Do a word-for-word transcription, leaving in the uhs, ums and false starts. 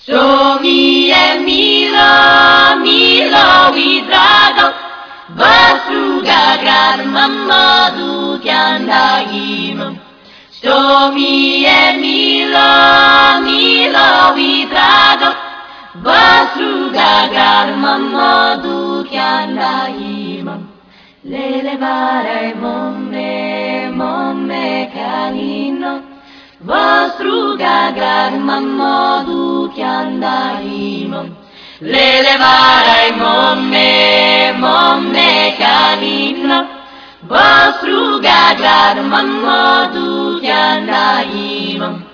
Sto mi e milo, milo i drago, Basruga gran mamadu kianda imam. Sto mi e milo, milo i drago, Basruga gran mamadu kianda imam. Lele varai momme, momme kanino, Basruga gran mamadu kianda imam. Lele varai momme, momme kanino, Basruga gran mamadu kianda imam.